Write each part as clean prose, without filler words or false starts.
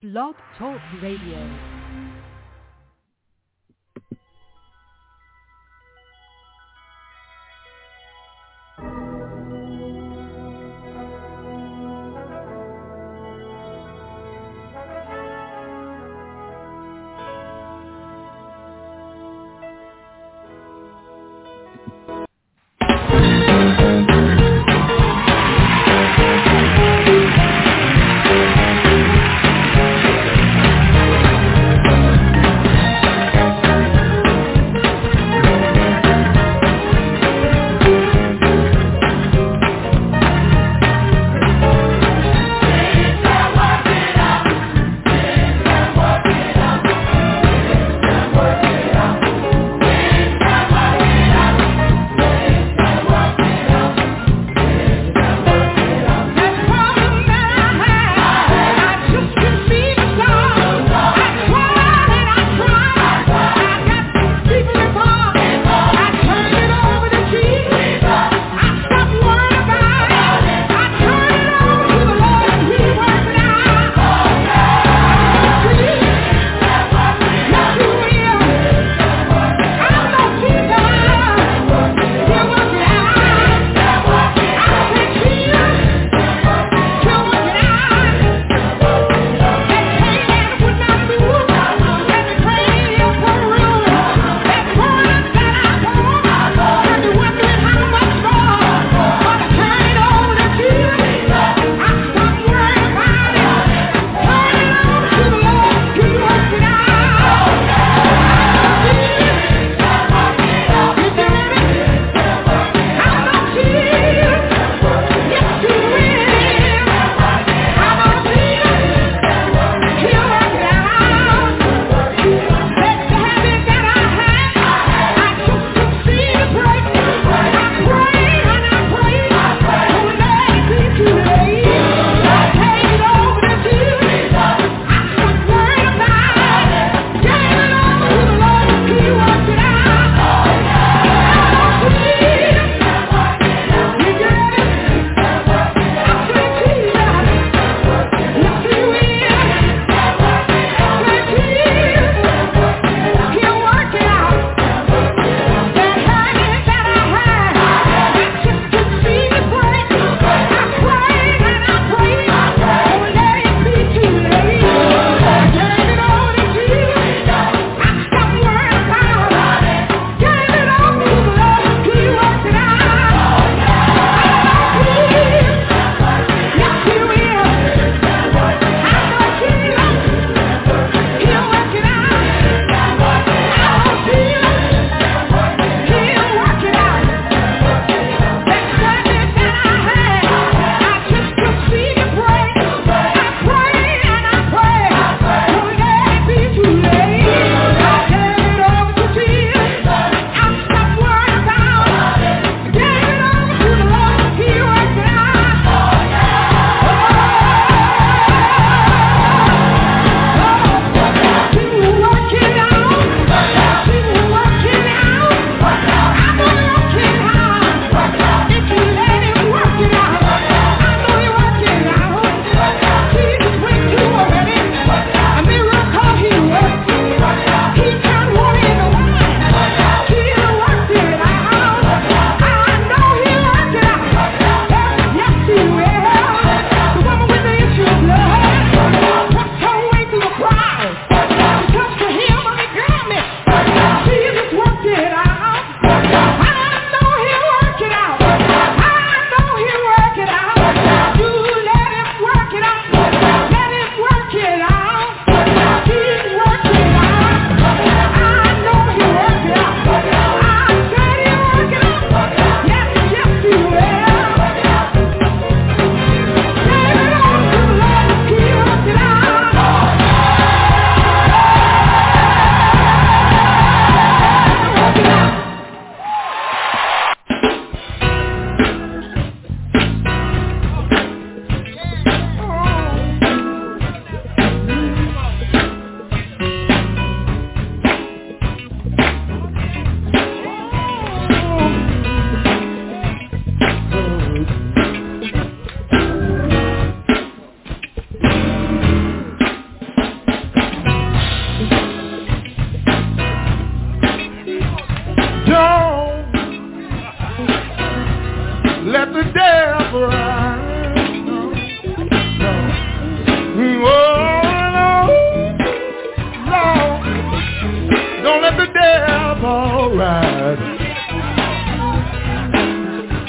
Blog Talk Radio.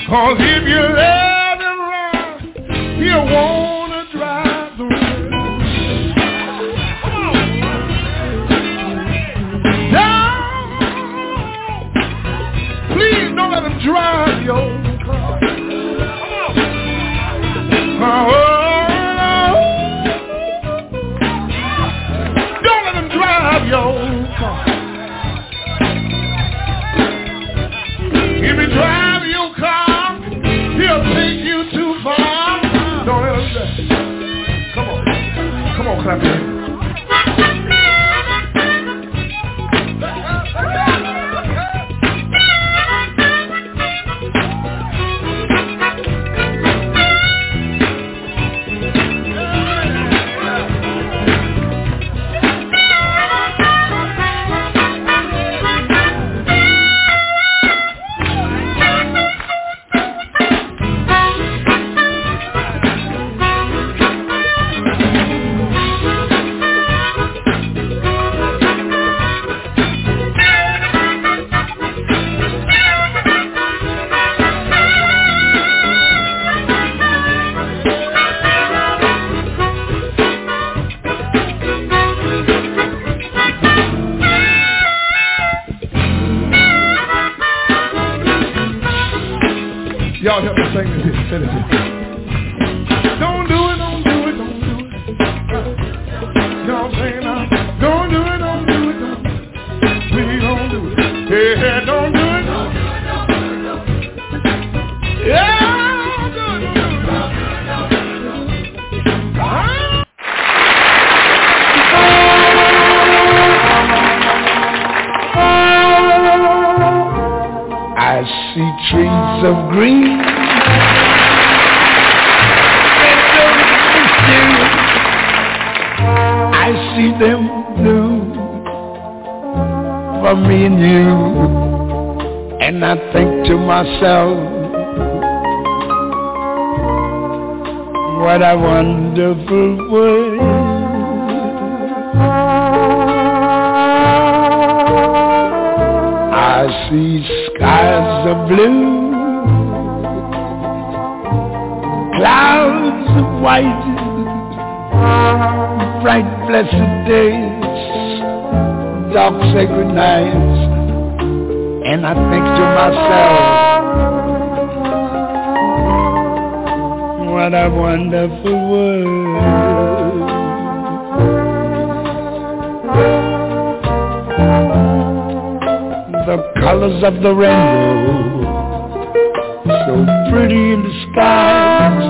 'Cause if you let him run, he'll wanna drive the world. Please don't let him drive your car. Don't let him drive your car. If he drive your car, he'll take you too far. Don't let him drive. Come on, clap your hands. Y'all help me sing this. Say this. Don't do it, don't do it, don't do it. Y'all sing now. Don't do it, don't do it, don't do it. Please don't do it. Yeah, don't do it. Yeah, don't do it, don't do it. I see trees of green. I see them blue for me and you, and I think to myself, what a wonderful world. I see skies of blue, clouds of white, bright blessed days, dark sacred nights, and I think to myself, what a wonderful world. The colors of the rainbow, so pretty in the skies,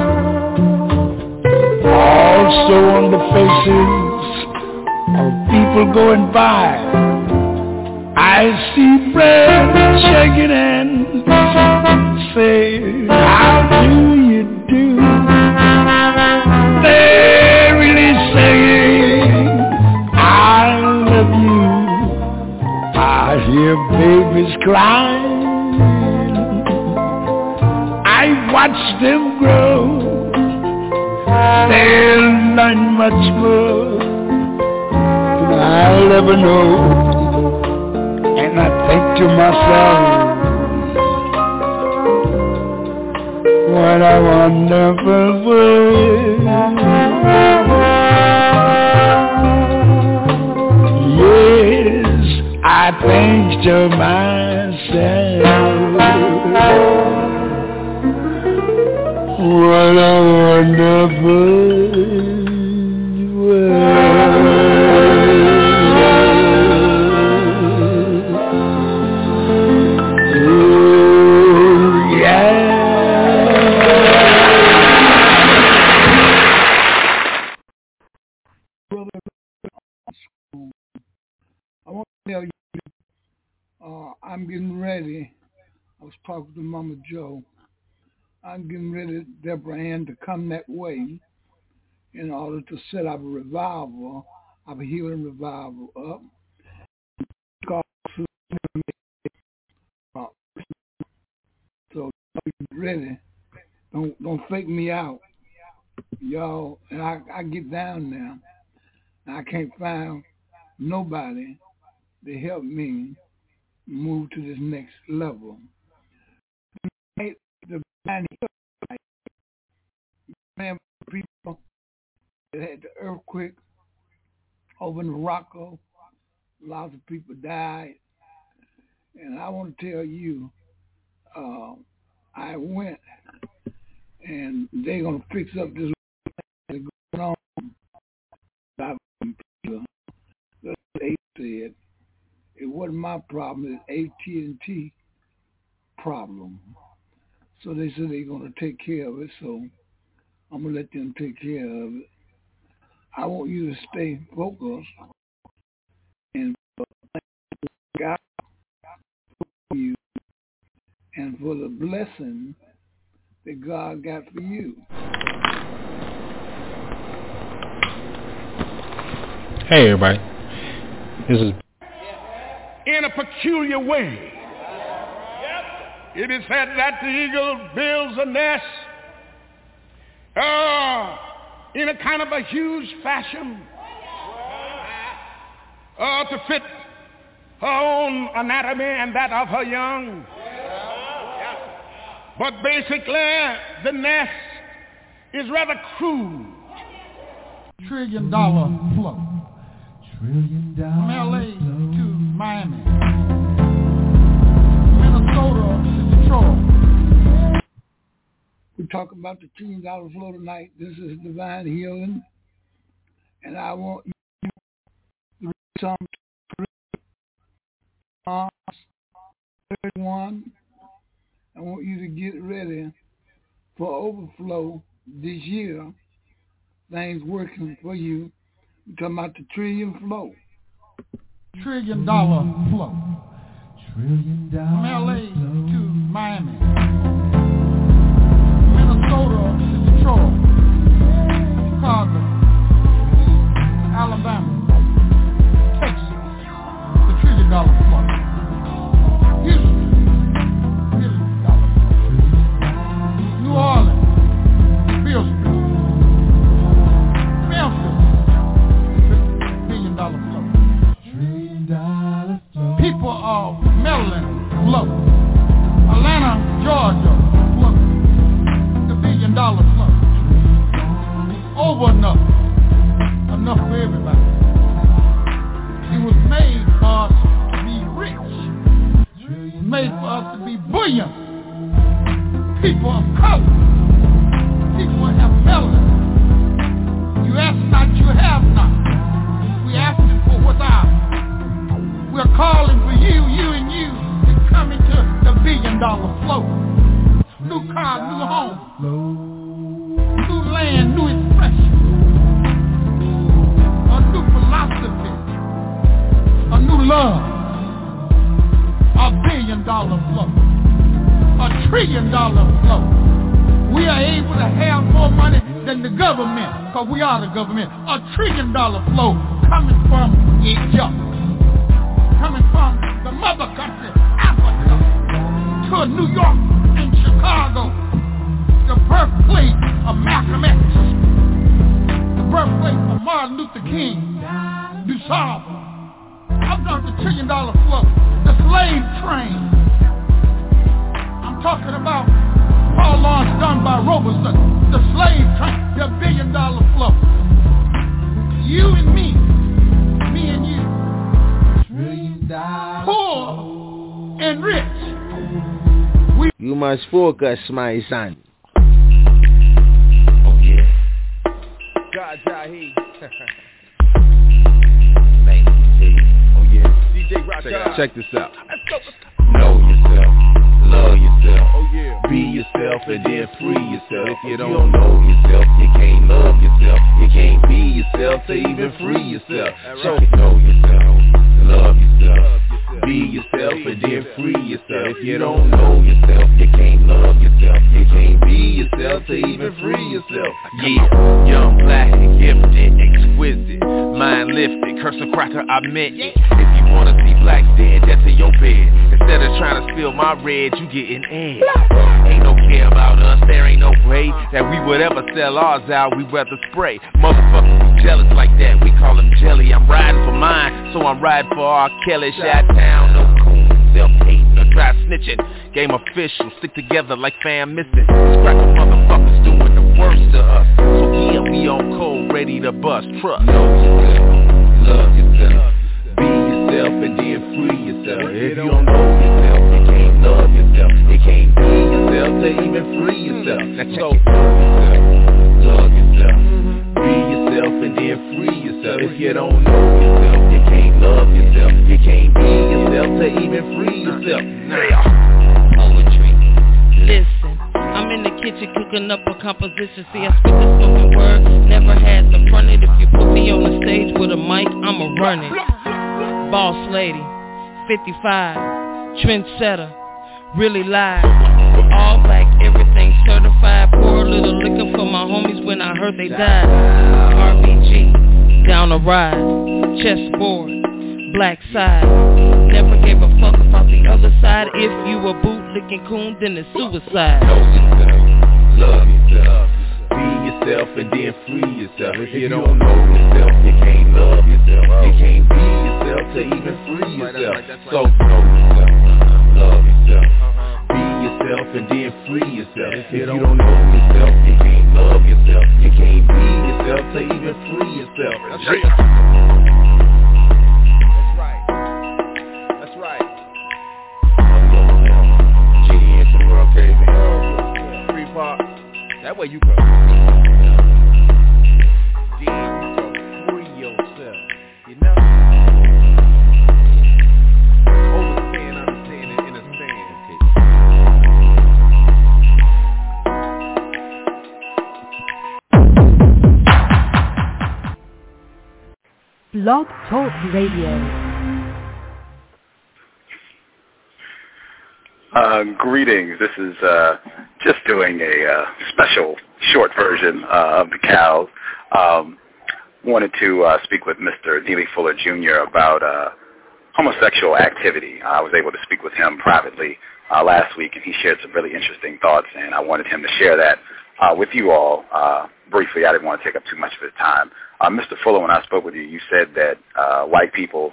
also on the faces of people going by. I see friends shaking hands, say, how do you do? They're really saying, I love you. I hear babies crying, I watch them grow, they'll learn much more than I'll ever know. And I think to myself, what a wonderful world. Yes, I think to myself, what a wonderful world. Oh, yeah. I want to tell you, I'm getting ready. I was talking to Mama Joe. I'm getting ready, Deborah Ann, to come that way in order to set up a revival, a healing revival up. So get ready. Don't fake me out, y'all. And I get down now. And I can't find nobody to help me move to this next level. The And man, people that had the earthquake over in Morocco, lots of people died. And I want to tell you, I went, and they're going to fix up this going on. They said it wasn't my problem, it's AT&T problem. So they said they're going to take care of it, so I'm going to let them take care of it. I want you to stay focused and God for you and for the blessing that God got for you. Hey everybody, this is in a peculiar way. It is said that the eagle builds a nest in a kind of a huge fashion to fit her own anatomy and that of her young. But basically, the nest is rather crude. $1 trillion flow. From LA to Miami, Minnesota to Detroit. We talk about the $1 trillion flow tonight. This is divine healing, and I want you to read Psalm 31. I want you to get ready for overflow this year. Things working for you. We're talking about the trillion flow. $1 trillion flow. From LA to Miami, Minnesota to Detroit, Chicago, Alabama, Texas, the $1 trillion flow. Houston, $1 trillion flow. New Orleans, Bill Street, Memphis, $1 billion flow. People of Maryland flow. Atlanta, Georgia flow. The $1 billion flow. Over enough for everybody. It was made for us to be rich. It was made for us to be buoyant. People of color. People have melanin. You ask not, you have not. We asking for what's ours. We're calling for you and you to come into the $1 billion flow. New car, new home, new land, new expression, a new philosophy, a new love, a $1 billion flow, a $1 trillion flow. We are able to have more money than the government, because we are the government. A $1 trillion flow coming from each other. Coming from the mother country, Africa, to New York and Chicago, the birthplace of Malcolm X, the birthplace of Martin Luther King, DuSable. I'm talking the $1 trillion flow, the slave train. I'm talking about Paul Laurence Dunbar Robertson, the slave train, the $1 billion flow. You and me and you. Poor and rich. You must focus, my son. Oh yeah. God's out here. Oh yeah. DJ Rock. Check this out. Let's go. Know yourself. Love yourself. Oh yeah. Be yourself and then free yourself. If you don't know yourself, you can't love yourself. You can't be yourself to even free yourself. So know yourself. Love yourself. Be yourself and then free yourself. If you don't know yourself, you can't love yourself. You can't be yourself to even free yourself. Yeah, young, black, gifted, exquisite, mind lifted, curse a cracker, I meant it. If you wanna see blacks dead, that's in your bed. Instead of trying to spill my red, you getting egg. Ain't no care about us, there ain't no way that we would ever sell ours out, we'd rather spray. Motherfuckers be jealous like that, we call them jelly. I'm riding for mine, so I'm riding for R. Kelly. Shot down, no coon, self-hate, outside snitching. Game official, stick together like fam missing. These cracker motherfuckers doing the worst to us. So yeah, we on cold, ready to bust. Trust. Know yourself, love yourself, be yourself and then free yourself. If you don't know yourself, you can't love yourself. You can't be yourself to even free yourself. So know yourself, love yourself, be yourself and then free yourself. If you don't know yourself, you can't love yourself. You can't be yourself to even free yourself. Poetry. Listen, I'm in the kitchen cooking up a composition. See, I spit the spoken word, never had to front it. If you put me on the stage with a mic, I'ma run it. Boss lady, 55, trendsetter, really live. All black, everything certified. Pour a little liquor for my homies when I heard they died. RBG, down a ride, chessboard, black side. Never gave a fuck about the other side. If you a bootlicking coon, then it's suicide. Know yourself, love yourself, be yourself and then free yourself. If you don't know yourself, you can't love yourself. You can't be yourself to even free yourself. So know yourself, love yourself, be yourself and then free yourself. If you don't know yourself, you can't love yourself. You can't be yourself to even free yourself. That's right. Genie into the world, crazy. Free pop. That way you go. Damn, you go free yourself. You know? Overstand, understand, and understand. Blog Talk Radio. Greetings. This is just doing a special short version of the Cows. Wanted to speak with Mr. Neely Fuller Jr. about homosexual activity. I was able to speak with him privately last week, and he shared some really interesting thoughts, and I wanted him to share that with you all briefly. I didn't want to take up too much of his time. Mr. Fuller, when I spoke with you, you said that white people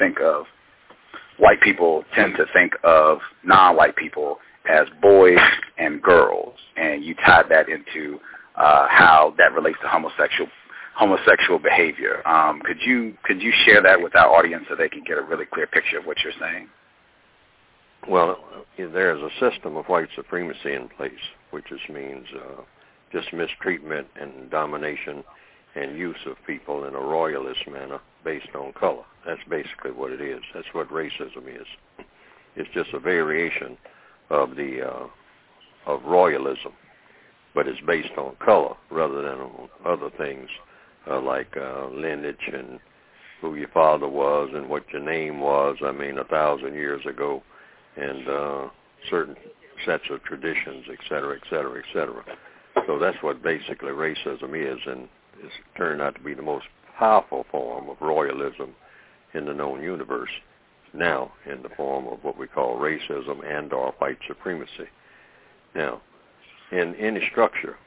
tend to think of non-white people as boys and girls, and you tied that into how that relates to homosexual behavior. Could you share that with our audience so they can get a really clear picture of what you're saying? Well, there is a system of white supremacy in place, which just means just mistreatment and domination and use of people in a royalist manner based on color. That's basically what it is. That's what racism is. It's just a variation of of royalism, but it's based on color rather than on other things like lineage and who your father was and what your name was. 1,000 years ago, and certain sets of traditions, et cetera, et cetera, et cetera. So that's what basically racism is, and it's turned out to be the most powerful form of royalism in the known universe now, in the form of what we call racism and or white supremacy. Now, in any structure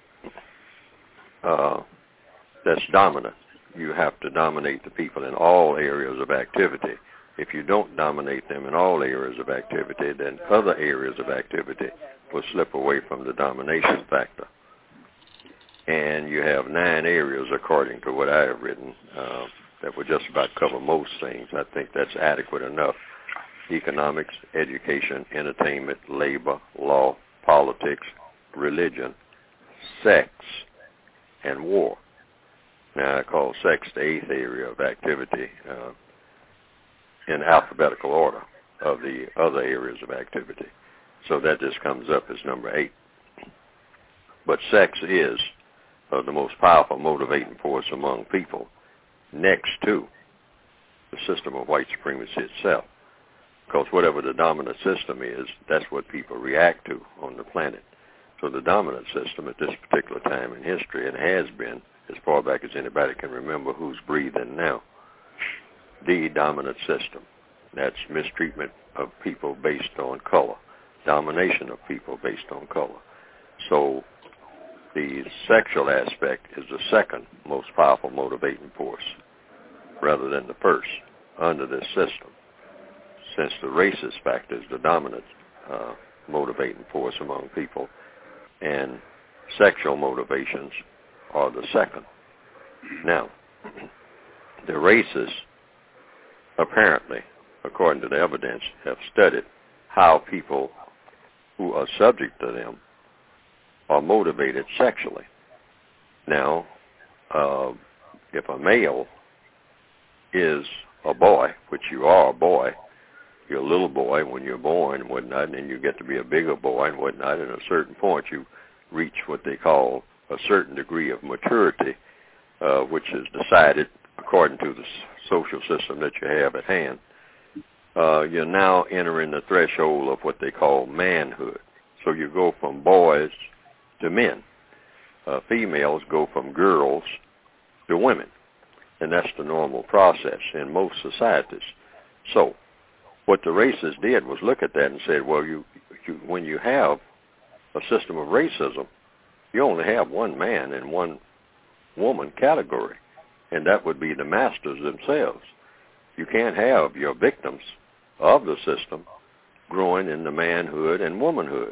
that's dominant, you have to dominate the people in all areas of activity. If you don't dominate them in all areas of activity, then other areas of activity will slip away from the domination factor. And you have 9 areas, according to what I have written, that will just about cover most things. I think that's adequate enough. Economics, education, entertainment, labor, law, politics, religion, sex, and war. Now, I call sex the 8th area of activity in alphabetical order of the other areas of activity. So that just comes up as number 8. But sex is the most powerful motivating force among people, next to the system of white supremacy itself. Because whatever the dominant system is, that's what people react to on the planet. So the dominant system at this particular time in history, and has been as far back as anybody can remember who's breathing now, the dominant system. That's mistreatment of people based on color, domination of people based on color. So the sexual aspect is the second most powerful motivating force, rather than the first, under this system. Since the racist factor is the dominant motivating force among people, and sexual motivations are the second. Now, the races, apparently, according to the evidence, have studied how people who are subject to them are motivated sexually. Now, if a male is a boy, which you are a boy, you're a little boy when you're born and whatnot, and then you get to be a bigger boy and whatnot, and at a certain point you reach what they call a certain degree of maturity, which is decided according to the social system that you have at hand. You're now entering the threshold of what they call manhood. So you go from boys to men. Females go from girls to women. And that's the normal process in most societies. So what the racists did was look at that and said, well, when you have a system of racism, you only have one man and one woman category, and that would be the masters themselves. You can't have your victims of the system growing into manhood and womanhood.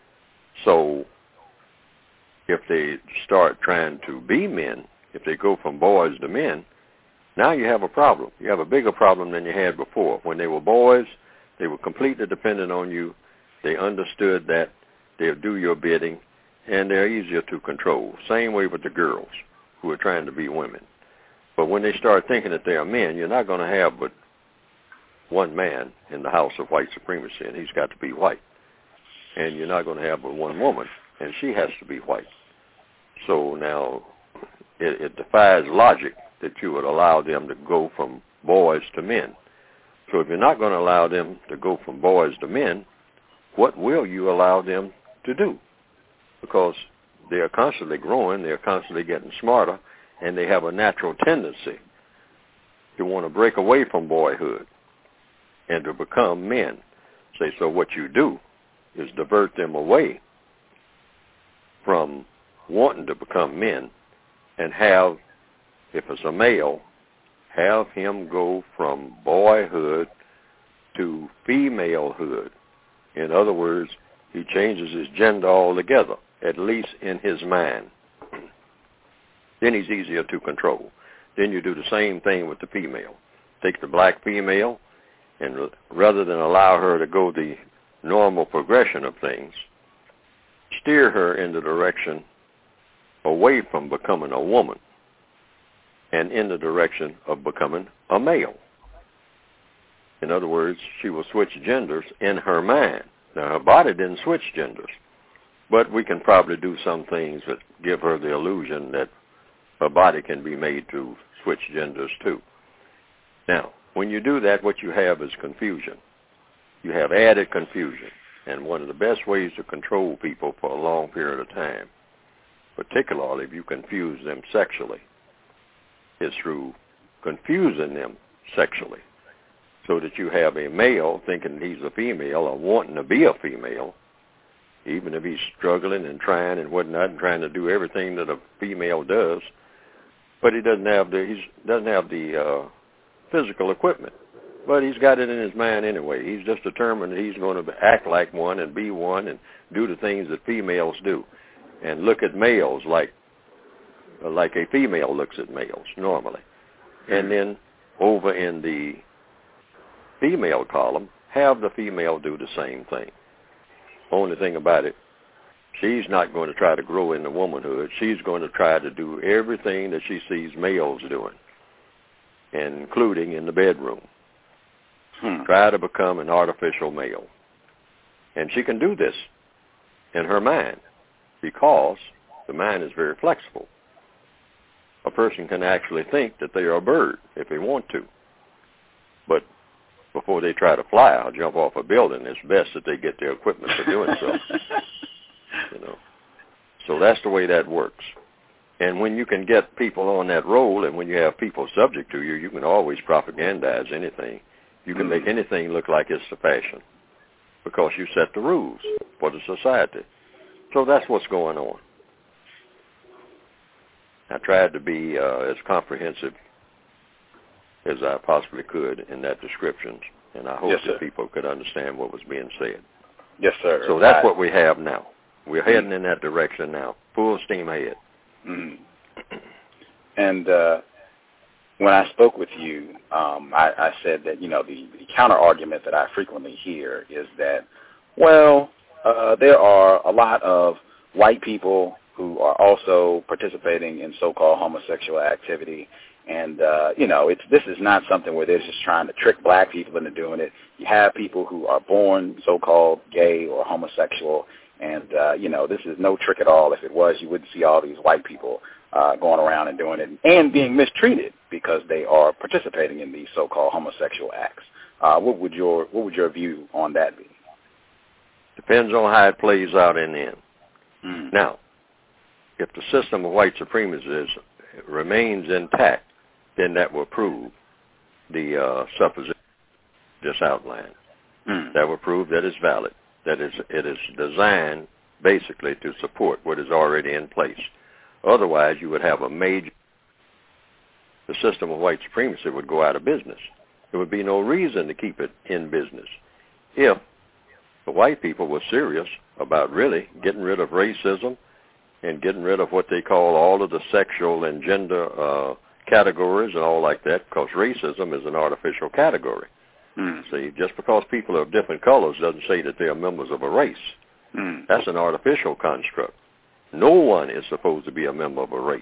So if they start trying to be men, if they go from boys to men, now you have a problem. You have a bigger problem than you had before. When they were boys, they were completely dependent on you. They understood that they'll do your bidding, and they're easier to control. Same way with the girls who are trying to be women. But when they start thinking that they are men, you're not going to have but one man in the house of white supremacy, and he's got to be white. And you're not going to have but one woman, and she has to be white. So now it defies logic that you would allow them to go from boys to men. So if you're not going to allow them to go from boys to men, what will you allow them to do? Because they are constantly growing, they are constantly getting smarter, and they have a natural tendency to want to break away from boyhood and to become men. So what you do is divert them away from wanting to become men and have, if it's a male, have him go from boyhood to femalehood. In other words, he changes his gender altogether, at least in his mind. Then he's easier to control. Then you do the same thing with the female. Take the black female, and rather than allow her to go the normal progression of things, steer her in the direction away from becoming a woman and in the direction of becoming a male. In other words, she will switch genders in her mind. Now, her body didn't switch genders, but we can probably do some things that give her the illusion that her body can be made to switch genders too. Now, when you do that, what you have is confusion. You have added confusion. And one of the best ways to control people for a long period of time, particularly if you confuse them sexually, is through confusing them sexually. So that you have a male thinking he's a female or wanting to be a female, even if he's struggling and trying and whatnot and trying to do everything that a female does, but he doesn't have the physical equipment. But he's got it in his mind anyway. He's just determined that he's going to act like one and be one and do the things that females do, and look at males like a female looks at males normally. And then over in the female column, have the female do the same thing. Only thing about it, she's not going to try to grow into womanhood. She's going to try to do everything that she sees males doing, including in the bedroom. Try to become an artificial male. And she can do this in her mind because the mind is very flexible. A person can actually think that they are a bird if they want to. But before they try to fly or jump off a building, it's best that they get their equipment for doing so. So that's the way that works. And when you can get people on that role, and when you have people subject to you, you can always propagandize anything. You can make anything look like it's the fashion because you set the rules for the society. So that's what's going on. I tried to be as comprehensive as I possibly could in that description, and I hope that people could understand what was being said. Yes, sir. So that's what we have now. We're heading in that direction now, full steam ahead. Mm. And when I spoke with you, I said that, the counter argument that I frequently hear is that, well, there are a lot of white people who are also participating in so-called homosexual activity. And, this is not something where they're just trying to trick black people into doing it. You have people who are born so-called gay or homosexual, and, this is no trick at all. If it was, you wouldn't see all these white people going around and doing it and being mistreated because they are participating in these so-called homosexual acts. What would your view on that be? Depends on how it plays out in the end. Mm. Now, if the system of white supremacy remains intact, then that will prove the supposition just outlined. Mm. That will prove that it's valid, that it is designed basically to support what is already in place. Otherwise, you would have the system of white supremacy would go out of business. There would be no reason to keep it in business if the white people were serious about really getting rid of racism and getting rid of what they call all of the sexual and gender categories and all like that, because racism is an artificial category. Mm. See, just because people are of different colors doesn't say that they are members of a race. Mm. That's an artificial construct. No one is supposed to be a member of a race.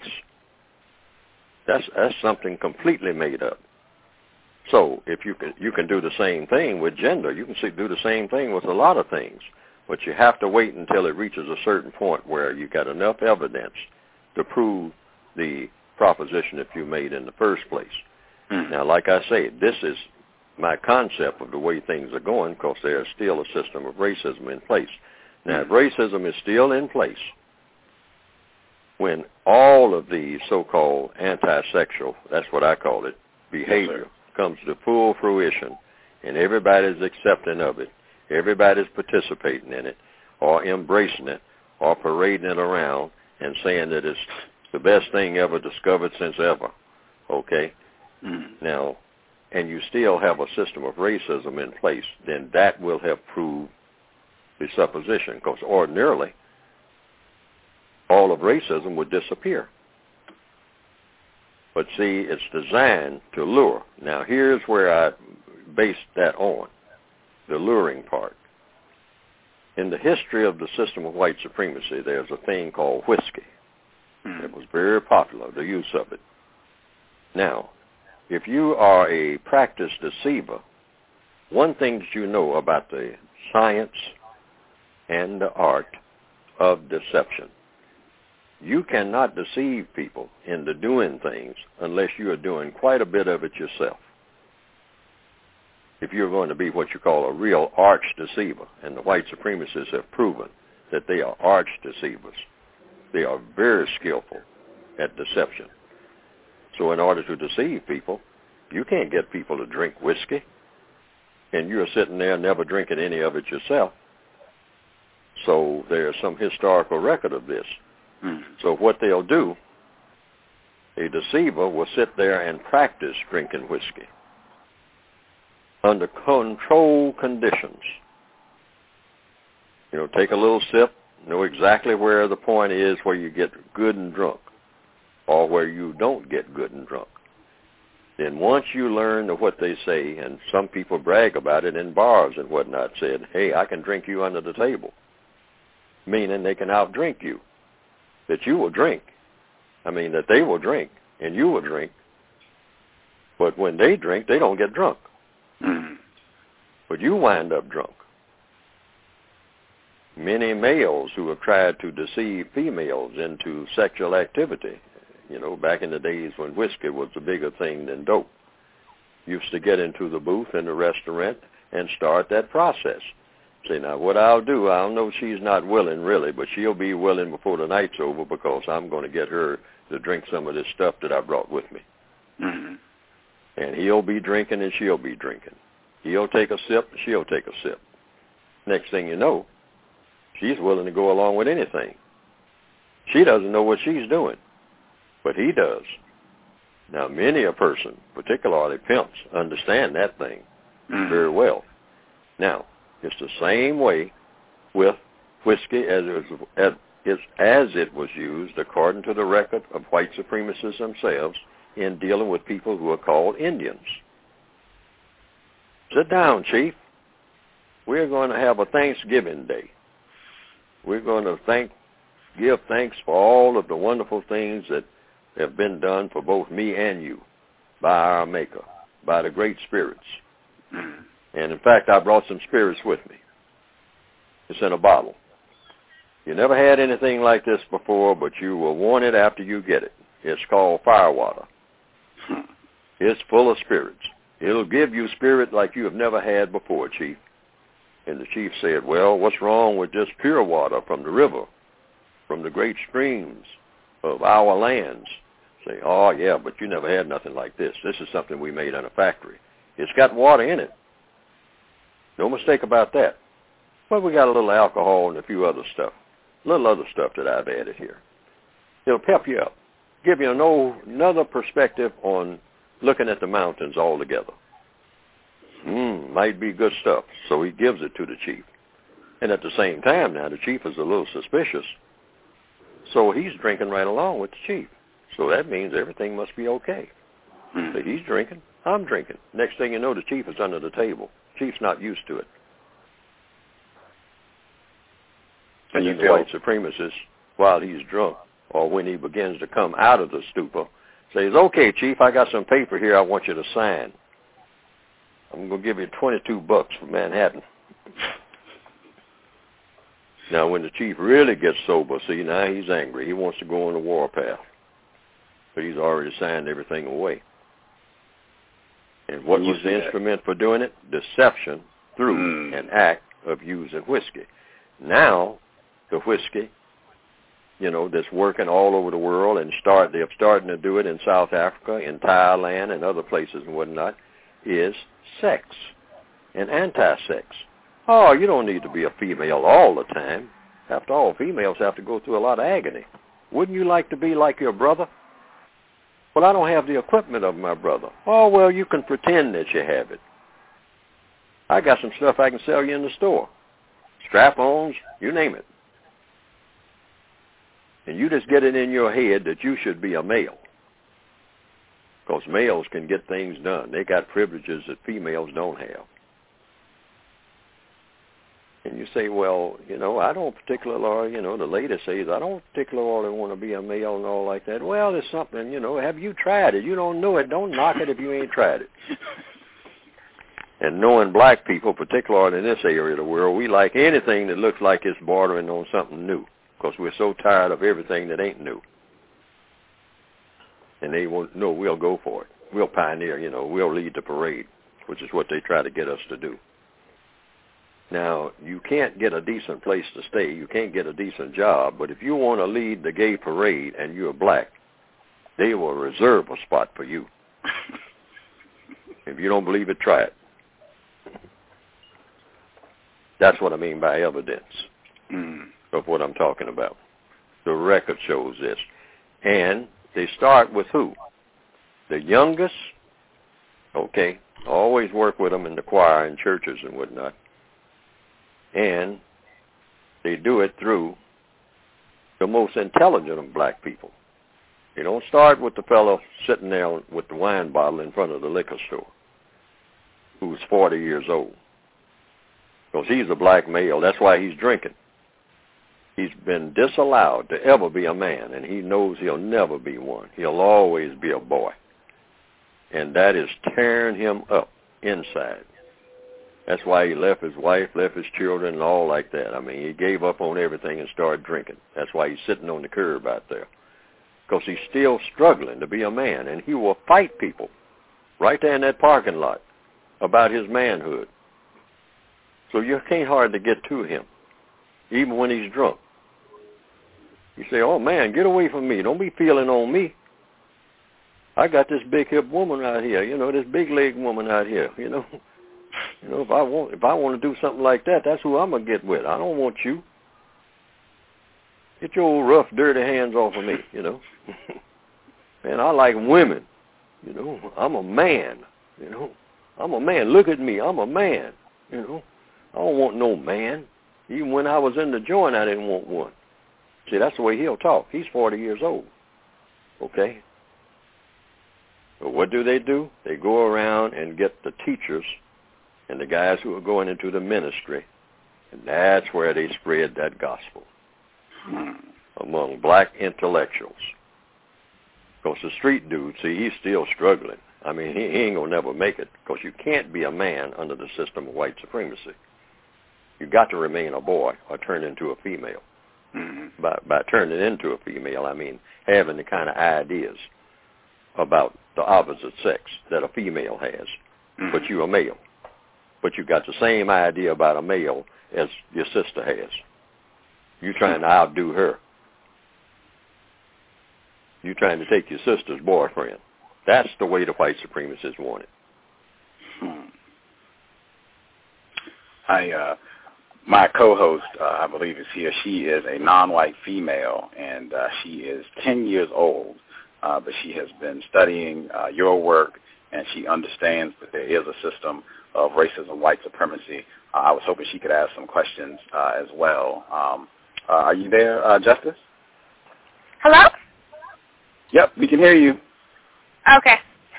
That's something completely made up. So if you can do the same thing with gender, you can do the same thing with a lot of things, but you have to wait until it reaches a certain point where you got enough evidence to prove the proposition that you made in the first place. Mm. Now, like I say, this is my concept of the way things are going, because there is still a system of racism in place. Now, if racism is still in place, when all of the so-called anti-sexual, that's what I call it, behavior comes to full fruition, and everybody's accepting of it, everybody's participating in it, or embracing it, or parading it around and saying that it's the best thing ever discovered since ever, okay? Mm. Now, and you still have a system of racism in place, then that will have proved the supposition, because ordinarily all of racism would disappear. But see, it's designed to lure. Now, here's where I base that on, the luring part. In the history of the system of white supremacy, there's a thing called whiskey. It was very popular, the use of it. Now, if you are a practiced deceiver, one thing that you know about the science and the art of deception, you cannot deceive people into doing things unless you are doing quite a bit of it yourself. If you're going to be what you call a real arch deceiver, and the white supremacists have proven that they are arch deceivers. They are very skillful at deception. So in order to deceive people, you can't get people to drink whiskey, and you're sitting there never drinking any of it yourself. So there's some historical record of this. So what they'll do, a deceiver will sit there and practice drinking whiskey under controlled conditions. Take a little sip, know exactly where the point is where you get good and drunk, or where you don't get good and drunk. Then once you learn what they say, and some people brag about it in bars and whatnot, said, hey, I can drink you under the table, meaning they can outdrink you. That you will drink. That they will drink, and you will drink. But when they drink, they don't get drunk. But you wind up drunk. Many males who have tried to deceive females into sexual activity, back in the days when whiskey was a bigger thing than dope, used to get into the booth in the restaurant and start that process. Say, now what I'll do, I'll know she's not willing really, but she'll be willing before the night's over, because I'm going to get her to drink some of this stuff that I brought with me. Mm-hmm. And he'll be drinking and she'll be drinking. He'll take a sip, she'll take a sip. Next thing you know, she's willing to go along with anything. She doesn't know what she's doing, but he does. Now, many a person, particularly pimps, understand that thing very well. Now, it's the same way with whiskey as it was used according to the record of white supremacists themselves in dealing with people who are called Indians. Sit down, Chief. We're going to have a Thanksgiving Day. We're going to give thanks for all of the wonderful things that have been done for both me and you by our Maker, by the great spirits. And in fact, I brought some spirits with me. It's in a bottle. You never had anything like this before, but you will want it after you get it. It's called firewater. It's full of spirits. It'll give you spirit like you have never had before, Chief. And the chief said, well, what's wrong with just pure water from the river, from the great streams of our lands? Say, oh, yeah, but you never had nothing like this. This is something we made in a factory. It's got water in it. No mistake about that. But we got a little alcohol and a few other stuff, little other stuff that I've added here. It'll pep you up, give you another perspective on looking at the mountains altogether. Might be good stuff. So he gives it to the chief. And at the same time now, the chief is a little suspicious. So he's drinking right along with the chief. So that means everything must be okay. So he's drinking, I'm drinking. Next thing you know, the chief is under the table. Chief's not used to it. And then the white supremacist, while he's drunk, or when he begins to come out of the stupor, says, okay, Chief, I got some paper here I want you to sign. I'm going to give you $22 for Manhattan. Now, when the chief really gets sober, see, now he's angry. He wants to go on the warpath. But he's already signed everything away. And what was the instrument for doing it? Deception through an act of using whiskey. Now, the whiskey, that's working all over the world, and they're starting to do it in South Africa, in Thailand, and other places and whatnot, is sex and anti-sex. Oh, you don't need to be a female all the time. After all, females have to go through a lot of agony. Wouldn't you like to be like your brother? Well, I don't have the equipment of my brother. Oh, well, you can pretend that you have it. I got some stuff I can sell you in the store. Strap-ons, you name it. And you just get it in your head that you should be a male. Because males can get things done. They got privileges that females don't have. And you say, well, I don't particularly, the lady says, I don't particularly want to be a male and all like that. Well, there's something, have you tried it? You don't know it. Don't knock it if you ain't tried it. And knowing black people, particularly in this area of the world, we like anything that looks like it's bordering on something new. Because we're so tired of everything that ain't new. And they won't know we'll go for it. We'll pioneer, we'll lead the parade, which is what they try to get us to do. Now, you can't get a decent place to stay. You can't get a decent job. But if you want to lead the gay parade and you're black, they will reserve a spot for you. If you don't believe it, try it. That's what I mean by evidence of what I'm talking about. The record shows this. And they start with who? The youngest. Okay. Always work with them in the choir and churches and whatnot. And they do it through the most intelligent of black people. They don't start with the fellow sitting there with the wine bottle in front of the liquor store who's 40 years old. Because he's a black male. That's why he's drinking. He's been disallowed to ever be a man, and he knows he'll never be one. He'll always be a boy. And that is tearing him up inside. That's why he left his wife, left his children, and all like that. I mean, he gave up on everything and started drinking. That's why he's sitting on the curb out there. Because he's still struggling to be a man, and he will fight people right there in that parking lot about his manhood. So you can't hardly get to him, even when he's drunk. You say, oh, man, get away from me. Don't be feeling on me. I got this big hip woman out here, this big leg woman out here, if I want to do something like that, that's who I'm going to get with. I don't want you. Get your old rough, dirty hands off of me, Man, I like women, I'm a man, I'm a man. Look at me. I'm a man, I don't want no man. Even when I was in the joint, I didn't want one. See, that's the way he'll talk. He's 40 years old. Okay? But what do? They go around and get the teachers and the guys who are going into the ministry, and that's where they spread that gospel among black intellectuals. Because the street dude, see, he's still struggling. I mean, he ain't going to never make it, because you can't be a man under the system of white supremacy. You got to remain a boy or turn into a female. By turning into a female, I mean having the kind of ideas about the opposite sex that a female has, but you're a male. But you got the same idea about a male as your sister has. You're trying to outdo her. You're trying to take your sister's boyfriend. That's the way the white supremacists want it. My co-host, I believe is here. She is a non-white female, and she is 10 years old, but she has been studying your work, and she understands that there is a system of racism, white supremacy. I was hoping she could ask some questions as well. Are you there, Justice? Hello? Yep, we can hear you. Okay.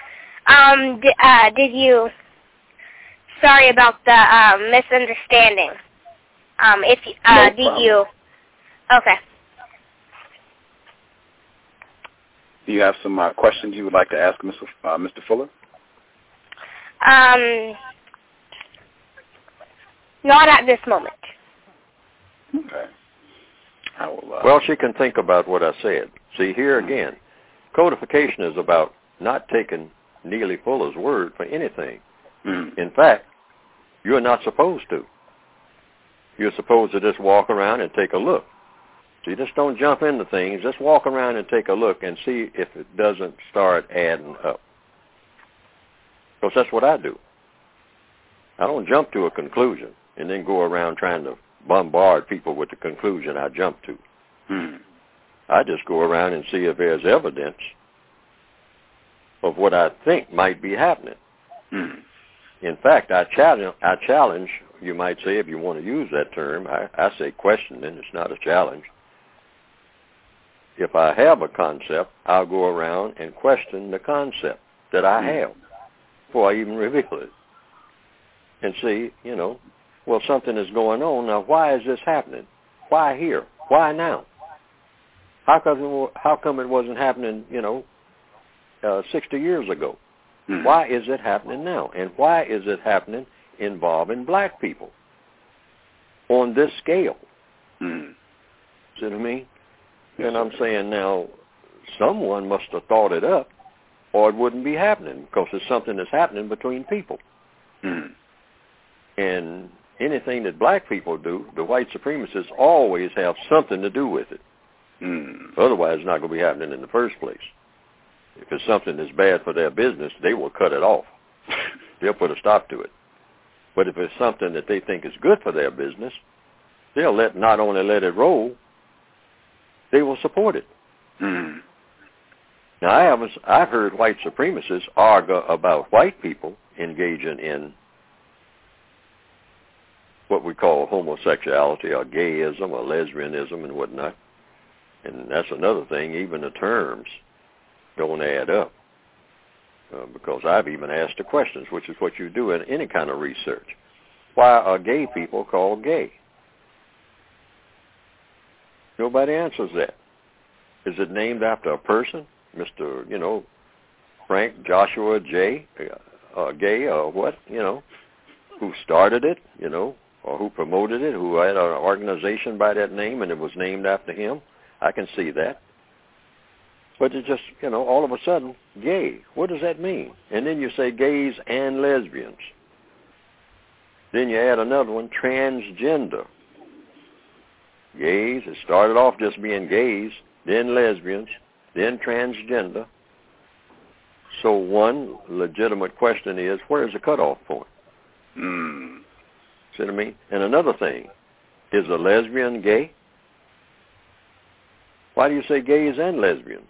Did you... Sorry about the misunderstanding. No did problem. you... Okay. Do you have some questions you would like to ask Mr. Fuller? Not at this moment. Okay. I will, Well, she can think about what I said. See, here again, codification is about not taking Neely Fuller's word for anything. In fact, you're not supposed to. You're supposed to just walk around and take a look. See, just don't jump into things. Just walk around and take a look and see if it doesn't start adding up. Because that's what I do. I don't jump to a conclusion and then go around trying to bombard people with the conclusion I jump to. I just go around and see if there's evidence of what I think might be happening. In fact, I challenge, you might say, if you want to use that term, I say question, and it's not a challenge. If I have a concept, I'll go around and question the concept that I have before I even reveal it. And see, well, something is going on. Now, why is this happening? Why here? Why now? How come it wasn't happening, 60 years ago? Why is it happening now? And why is it happening involving black people on this scale? See what I mean? And I'm saying now, someone must have thought it up, or it wouldn't be happening, because it's something that's happening between people. And anything that black people do, the white supremacists always have something to do with it. Otherwise, it's not going to be happening in the first place. If it's something that's bad for their business, they will cut it off. They'll put a stop to it. But if it's something that they think is good for their business, they'll not only let it roll, they will support it. Now, I've heard white supremacists argue about white people engaging in what we call homosexuality or gayism or lesbianism and whatnot. And that's another thing, even the terms don't add up. Because I've even asked the questions, which is what you do in any kind of research. Why are gay people called gay? Nobody answers that. Is it named after a person? Mr., Frank Joshua J. Gay or what, who started it, or who promoted it, who had an organization by that name and it was named after him? I can see that. But it's just, all of a sudden, gay. What does that mean? And then you say gays and lesbians. Then you add another one, transgender. Gays, it started off just being gays, then lesbians, then transgender. So one legitimate question is, where's the cutoff point? See what I mean? And another thing, is a lesbian gay? Why do you say gays and lesbians?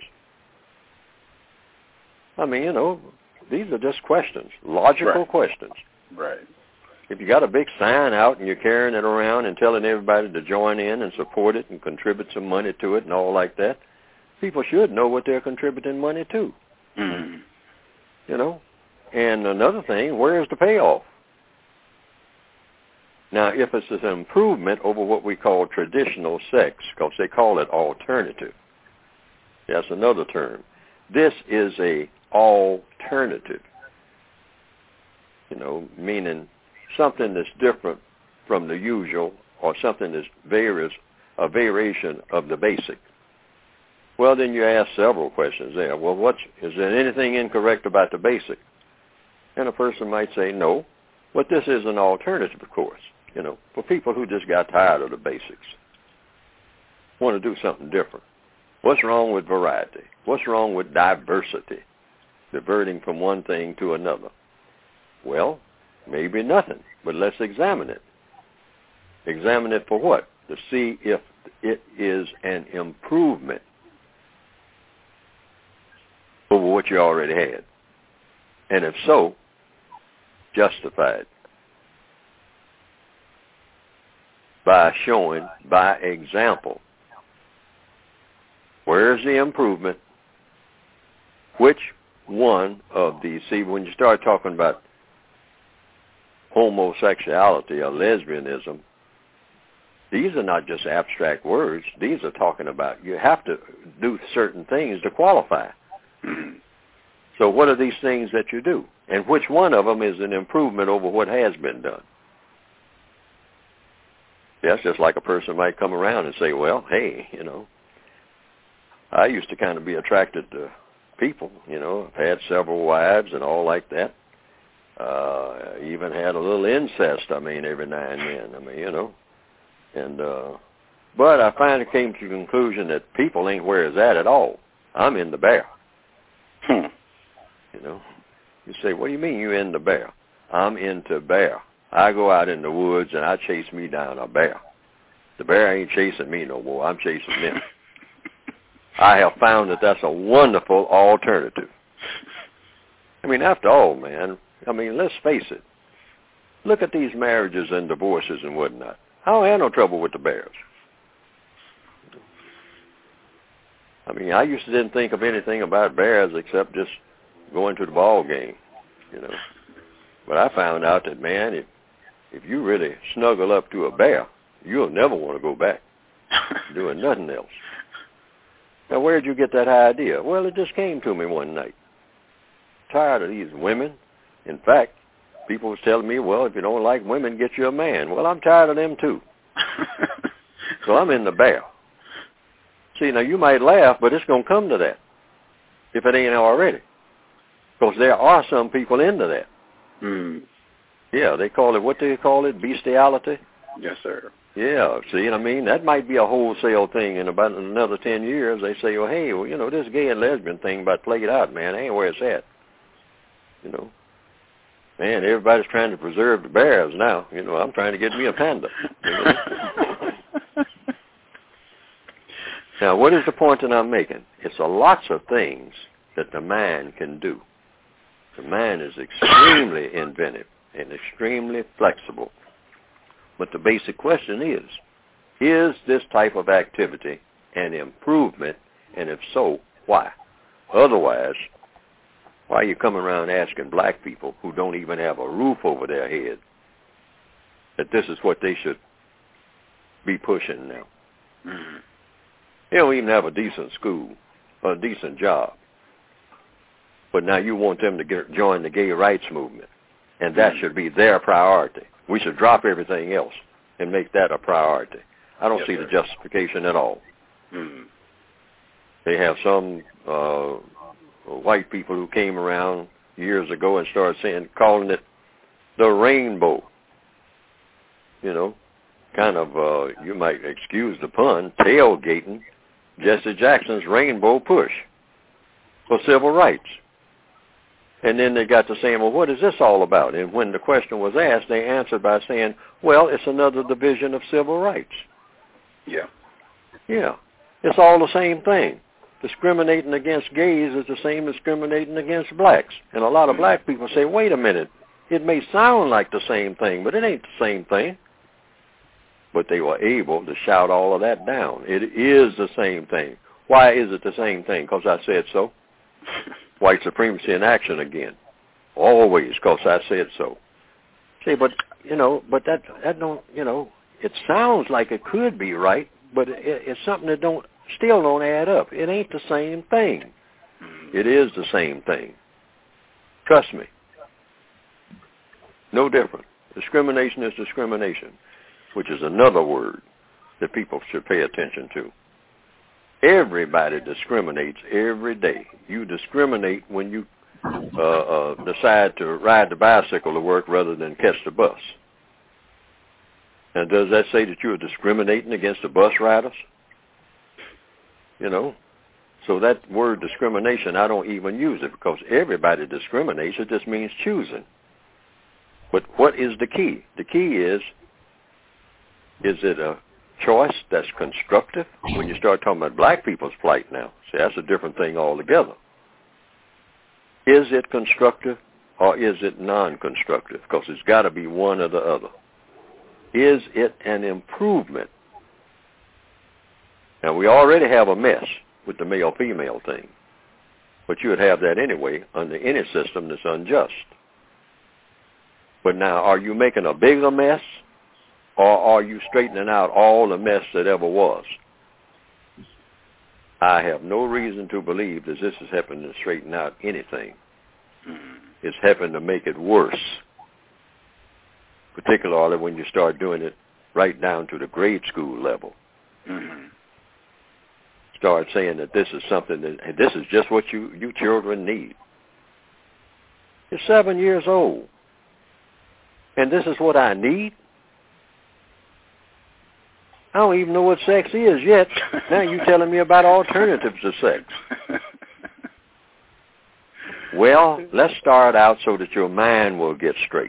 I mean, these are just questions, logical questions. Right. If you got a big sign out and you're carrying it around and telling everybody to join in and support it and contribute some money to it and all like that, people should know what they're contributing money to. Mm-hmm. You know? And another thing, where is the payoff? Now, if it's an improvement over what we call traditional sex, because they call it alternative, that's another term. This is a alternative, you know, meaning something that's different from the usual or something that's a variation of the basic. Well, then you ask several questions there. Well, is there anything incorrect about the basic? And a person might say no, but this is an alternative, of course, you know, for people who just got tired of the basics, want to do something different. What's wrong with variety? What's wrong with diversity, diverting from one thing to another? Well, maybe nothing, but let's examine it. Examine it for what? To see if it is an improvement over what you already had. And if so, justify it by showing, by example, where's the improvement? Which one of these? See, when you start talking about homosexuality or lesbianism, these are not just abstract words. These are talking about you have to do certain things to qualify. So what are these things that you do? And which one of them is an improvement over what has been done? That's just like a person might come around and say, well, hey, you know, I used to kind of be attracted to people, you know. I've had several wives and all like that. Even had a little incest, every now and then, you know. And but I finally came to the conclusion that people ain't where it's at all. I'm in the bear. You know. You say, what do you mean you in the bear? I'm into bear. I go out in the woods and I chase me down a bear. The bear ain't chasing me no more. I'm chasing them. I have found that that's a wonderful alternative. After all, man, let's face it. Look at these marriages and divorces and whatnot. I don't have no trouble with the bears. I used to didn't think of anything about bears except just going to the ball game, you know. But I found out that, man, if you really snuggle up to a bear, you'll never want to go back doing nothing else. Now, where did you get that idea? Well, it just came to me one night. Tired of these women. In fact, people was telling me, well, if you don't like women, get you a man. Well, I'm tired of them, too. So I'm in the bear. See, now, you might laugh, but it's going to come to that, if it ain't already. Because there are some people into that. Yeah, they call it, what do they call it, bestiality? Yes, sir. Yeah, see, that might be a wholesale thing. In about another 10 years, they say, well, hey, you know, this gay and lesbian thing about played out, man, ain't where it's at. You know. Man, everybody's trying to preserve the bears now. You know, I'm trying to get me a panda. You know? Now, what is the point that I'm making? It's lots of things that the mind can do. The mind is extremely inventive and extremely flexible. But the basic question is this type of activity an improvement? And if so, why? Otherwise, why are you coming around asking black people who don't even have a roof over their head that this is what they should be pushing now? Mm-hmm. They don't even have a decent school or a decent job. But now you want them to join the gay rights movement, and that should be their priority. We should drop everything else and make that a priority. I don't see the justification at all. Mm-hmm. They have some white people who came around years ago and started calling it the rainbow. You know, kind of, you might excuse the pun, tailgating Jesse Jackson's rainbow push for civil rights. And then they got to saying, well, what is this all about? And when the question was asked, they answered by saying, well, it's another division of civil rights. Yeah. Yeah. It's all the same thing. Discriminating against gays is the same as discriminating against blacks. And a lot of black people say, wait a minute, It may sound like the same thing, but it ain't the same thing. But they were able to shout all of that down. It is the same thing. Why is it the same thing? Because I said so. White supremacy in action again. Always, because I said so. See, but that don't, it sounds like it could be right, but it's something that still don't add up. It ain't the same thing. It is the same thing. Trust me. No different. Discrimination is discrimination, which is another word that people should pay attention to. Everybody discriminates every day. You discriminate when you decide to ride the bicycle to work rather than catch the bus. Now, does that say that you're discriminating against the bus riders? So that word discrimination, I don't even use it because everybody discriminates. It just means choosing. But what is the key? The key is it a choice that's constructive? When you start talking about black people's plight now, see, that's a different thing altogether. Is it constructive or is it non-constructive? Because it's got to be one or the other. Is it an improvement? Now, we already have a mess with the male-female thing, but you would have that anyway under any system that's unjust. But now, are you making a bigger mess, or are you straightening out all the mess that ever was? I have no reason to believe that this is helping to straighten out anything. It's helping to make it worse, particularly when you start doing it right down to the grade school level. Start saying that this is something that this is just what you children need. You're 7 years old, and this is what I need? I don't even know what sex is yet. Now you're telling me about alternatives to sex. Well, let's start out so that your mind will get straight.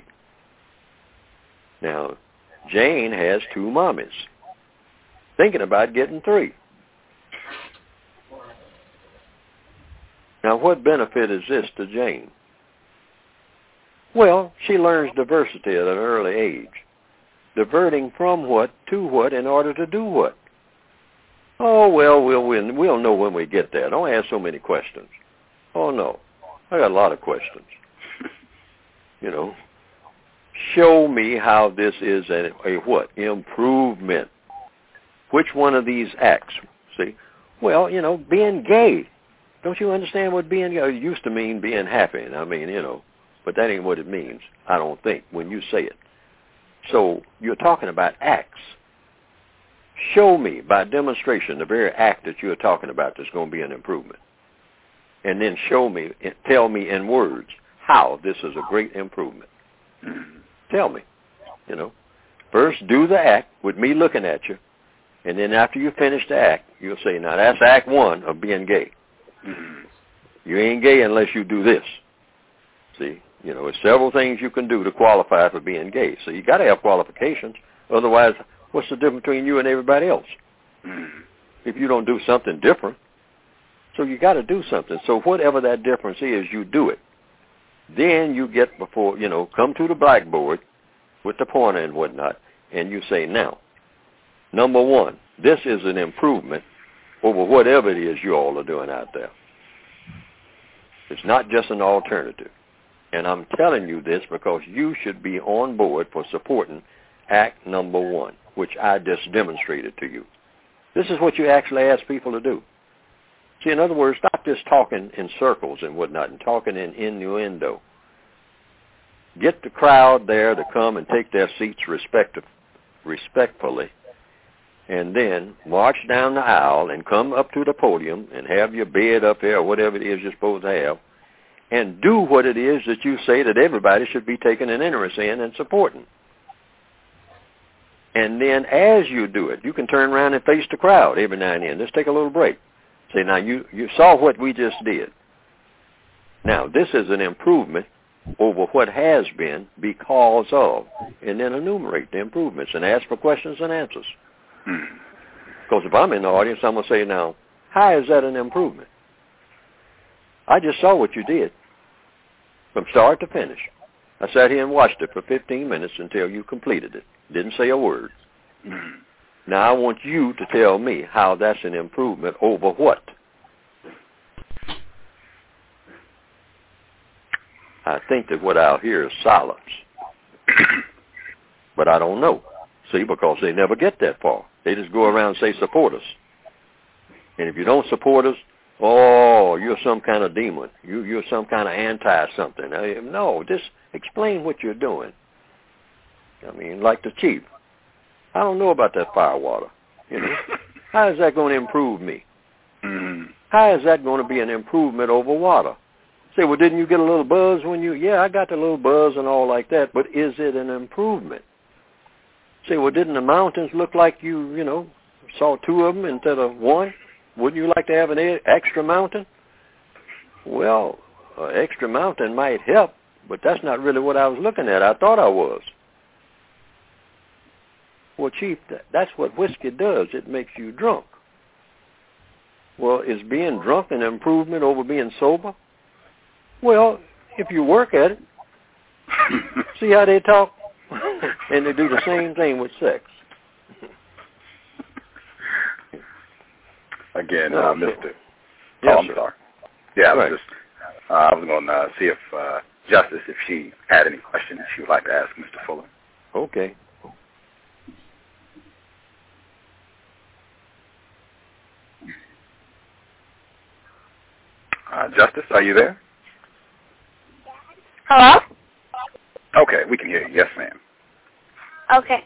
Now, Jane has 2 mommies, thinking about getting 3. Now, what benefit is this to Jane? Well, she learns diversity at an early age. Diverting from what to what in order to do what? Oh, well, we'll know when we get there. Don't ask so many questions. Oh, no. I got a lot of questions. Show me how this is a what? Improvement. Which one of these acts? See? Well, being gay. Don't you understand what being gay used to mean? Being happy. But that ain't what it means, I don't think, when you say it. So you're talking about acts. Show me by demonstration the very act that you're talking about that's going to be an improvement. And then tell me in words how this is a great improvement. Tell me, First, do the act with me looking at you. And then after you finish the act, you'll say, now that's act 1 of being gay. You ain't gay unless you do this. See? There's several things you can do to qualify for being gay. So you got to have qualifications. Otherwise, what's the difference between you and everybody else? If you don't do something different. So you got to do something. So whatever that difference is, you do it. Then you get come to the blackboard with the pointer and whatnot, and you say, now, number 1, this is an improvement over whatever it is you all are doing out there. It's not just an alternative. And I'm telling you this because you should be on board for supporting act number 1, which I just demonstrated to you. This is what you actually ask people to do. See, in other words, stop just talking in circles and whatnot and talking in innuendo. Get the crowd there to come and take their seats respectfully, and then march down the aisle and come up to the podium and have your bed up there or whatever it is you're supposed to have, and do what it is that you say that everybody should be taking an interest in and supporting. And then as you do it, you can turn around and face the crowd every now and then. Just take a little break. Say, now, you saw what we just did. Now, this is an improvement over what has been because of, and then enumerate the improvements and ask for questions and answers. Because if I'm in the audience, I'm going to say, now, how is that an improvement? I just saw what you did from start to finish. I sat here and watched it for 15 minutes until you completed it. Didn't say a word. Now I want you to tell me how that's an improvement over what? I think that what I'll hear is silence. But I don't know. See, because they never get that far. They just go around and say, support us. And if you don't support us, oh, you're some kind of demon. You're some kind of anti-something. No, just explain what you're doing. I mean, like the chief. I don't know about that fire water. You know, how is that going to improve me? How is that going to be an improvement over water? Say, well, didn't you get a little buzz when you... Yeah, I got the little buzz and all like that, but is it an improvement? Say, well, didn't the mountains look like you saw two of them instead of one? Wouldn't you like to have an extra mountain? Well, an extra mountain might help, but that's not really what I was looking at. I thought I was. Well, Chief, that's what whiskey does. It makes you drunk. Well, is being drunk an improvement over being sober? Well, if you work at it, see how they talk? And they do the same thing with sex. Again, No, Mr. Yes, I'm sir. sorry. Yeah, Right. I was going to see if Justice, if she had any questions she would like to ask Mr. Fuller. Okay. Justice, are you there? Hello? Okay, we can hear you. Yes, ma'am. Okay.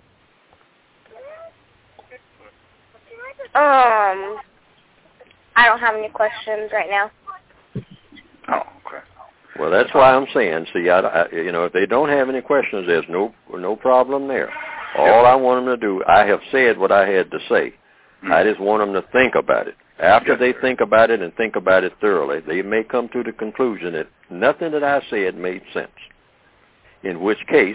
I don't have any questions right now. Oh, okay. Well, that's why I'm saying, see, if they don't have any questions, there's no problem there. All I want them to do, I have said what I had to say. I just want them to think about it. After they think about it and think about it thoroughly, they may come to the conclusion that nothing that I said made sense, in which case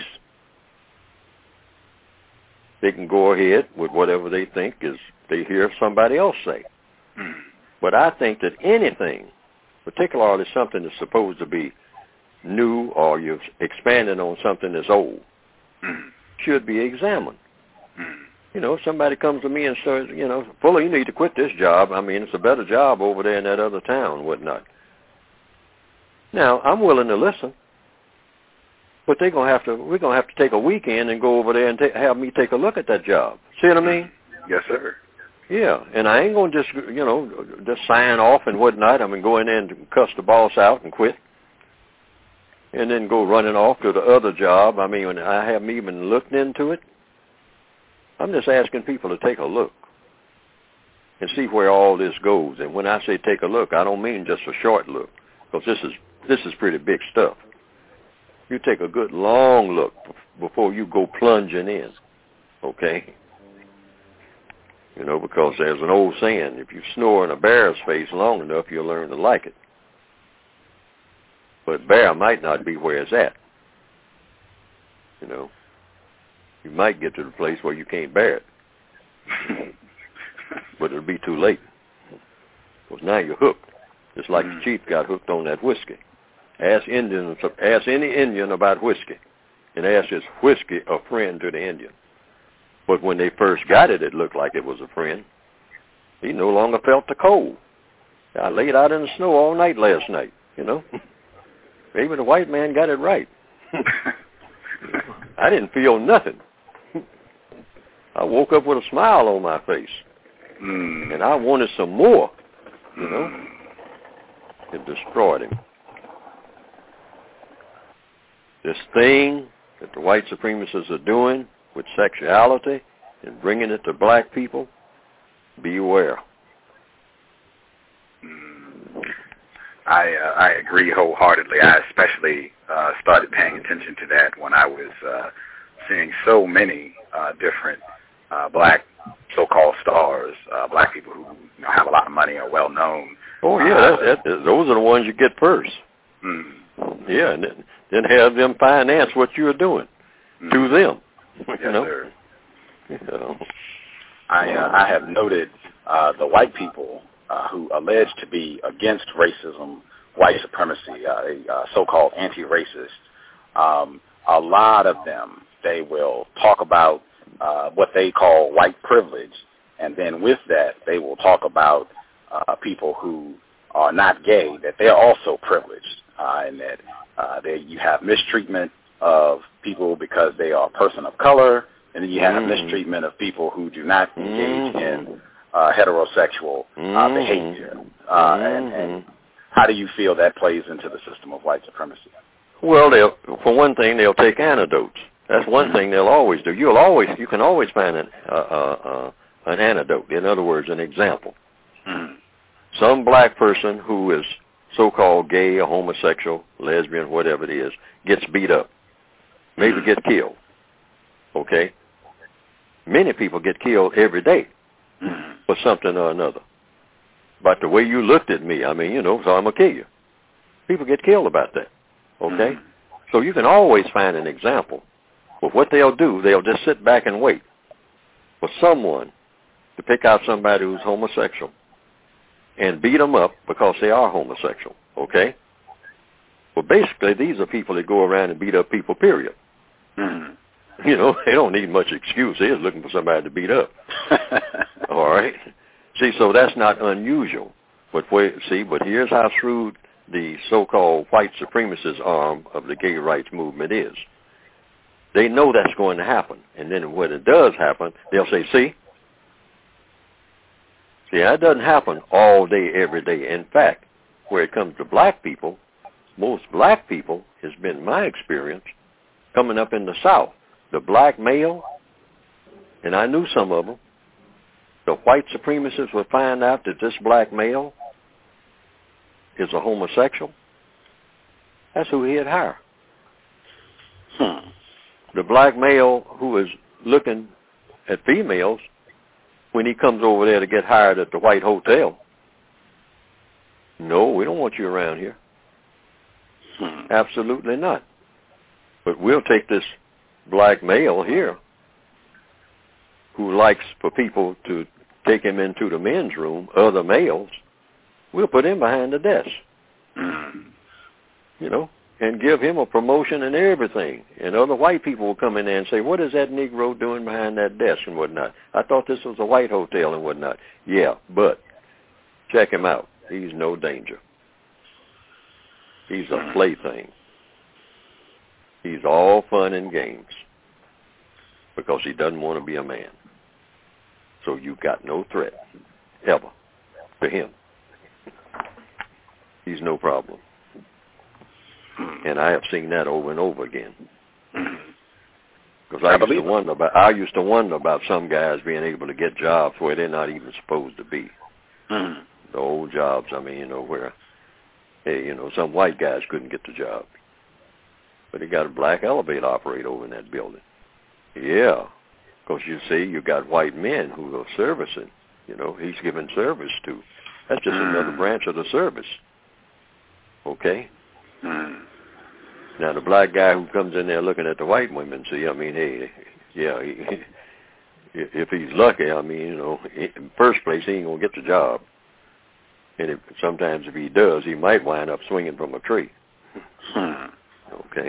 they can go ahead with whatever they think is they hear somebody else say. But I think that anything, particularly something that's supposed to be new or you're expanding on something that's old, should be examined. Somebody comes to me and says, Fuller, you need to quit this job. I mean, it's a better job over there in that other town and whatnot. Now, I'm willing to listen, but we're going to have to take a weekend and go over there and have me take a look at that job. See what I mean? Yes, sir. Yeah, and I ain't going to just sign off and whatnot. I mean, go in there and cuss the boss out and quit, and then go running off to the other job. I mean, when I haven't even looked into it. I'm just asking people to take a look and see where all this goes. And when I say take a look, I don't mean just a short look, because this is pretty big stuff. You take a good long look before you go plunging in, okay? Because there's an old saying, if you snore in a bear's face long enough, you'll learn to like it. But bear might not be where it's at, You might get to the place where you can't bear it. But it'll be too late. Because now you're hooked. Just like the chief got hooked on that whiskey. Ask any Indian about whiskey. And ask is whiskey a friend to the Indian? But when they first got it, it looked like it was a friend. He no longer felt the cold. I laid out in the snow all night last night, Maybe the white man got it right. I didn't feel nothing. I woke up with a smile on my face. And I wanted some more, It destroyed him. This thing that the white supremacists are doing with sexuality and bringing it to black people, beware. I agree wholeheartedly. I especially started paying attention to that when I was seeing so many different black so-called stars, black people who have a lot of money, are well known. Oh yeah, those are the ones you get first. Yeah, and then have them finance what you're doing to them. Yes, sir. I have noted the white people who allege to be against racism, white supremacy, so-called anti-racist, a lot of them, they will talk about what they call white privilege, and then with that, they will talk about people who are not gay, that they're also privileged, and that you have mistreatment of people because they are a person of color, and then you have mistreatment of people who do not engage in heterosexual behavior. And how do you feel that plays into the system of white supremacy? Well, for one thing, they'll take antidotes. That's one thing they'll always do. You can always find an antidote. In other words, an example. Some black person who is so-called gay or homosexual, lesbian, whatever it is, gets beat up, maybe gets killed. Okay? Many people get killed every day for something or another. But the way you looked at me, so I'm going to kill you. People get killed about that. Okay? So you can always find an example. But what they'll do, they'll just sit back and wait for someone to pick out somebody who's homosexual and beat them up because they are homosexual. Okay? Well, basically, these are people that go around and beat up people, period. They don't need much excuse. They're just looking for somebody to beat up. All right? See, so that's not unusual. But here's how shrewd the so-called white supremacist arm of the gay rights movement is. They know that's going to happen. And then when it does happen, they'll say, see, that doesn't happen all day, every day. In fact, where it comes to black people, most black people, has been my experience, coming up in the South, the black male, and I knew some of them, the white supremacists would find out that this black male is a homosexual. That's who he'd hire. The black male who is looking at females, when he comes over there to get hired at the white hotel, no, we don't want you around here. Absolutely not. But we'll take this black male here who likes for people to take him into the men's room, other males, we'll put him behind the desk. And give him a promotion and everything. And other white people will come in there and say, what is that Negro doing behind that desk and whatnot? I thought this was a white hotel and whatnot. Yeah, but check him out. He's no danger. He's a plaything. He's all fun and games because he doesn't want to be a man. So you've got no threat, ever, to him. He's no problem. And I have seen that over and over again. Because I used to wonder about some guys being able to get jobs where they're not even supposed to be. The old jobs, where, some white guys couldn't get the job. But he got a black elevator operator over in that building. Yeah. Because you see, you got white men who are servicing. He's giving service to. That's just another branch of the service. Okay? Now, the black guy who comes in there looking at the white women, if he's lucky, in first place, he ain't going to get the job. And sometimes if he does, he might wind up swinging from a tree. Okay?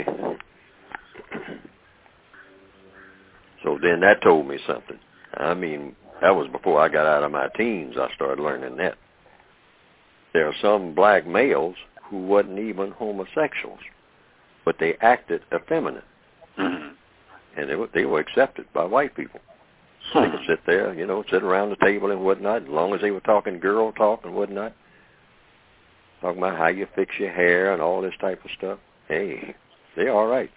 So then that told me something. That was before I got out of my teens, I started learning that. There are some black males who wasn't even homosexuals, but they acted effeminate. And they were accepted by white people. They could sit there, sit around the table and whatnot, as long as they were talking girl talk and whatnot, talking about how you fix your hair and all this type of stuff. Hey, they're all right.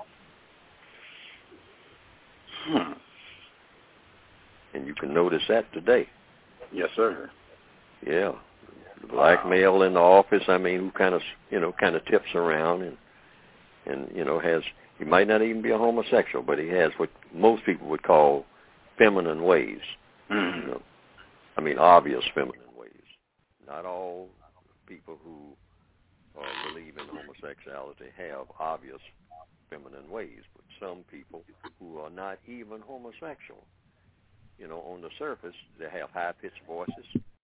And you can notice that today. Yes, sir. Yeah. The black male in the office, who kind of tips around and he might not even be a homosexual, but he has what most people would call feminine ways. Obvious feminine ways. Not all people who believe in homosexuality have obvious feminine ways, but some people who are not even homosexual, on the surface, they have high-pitched voices,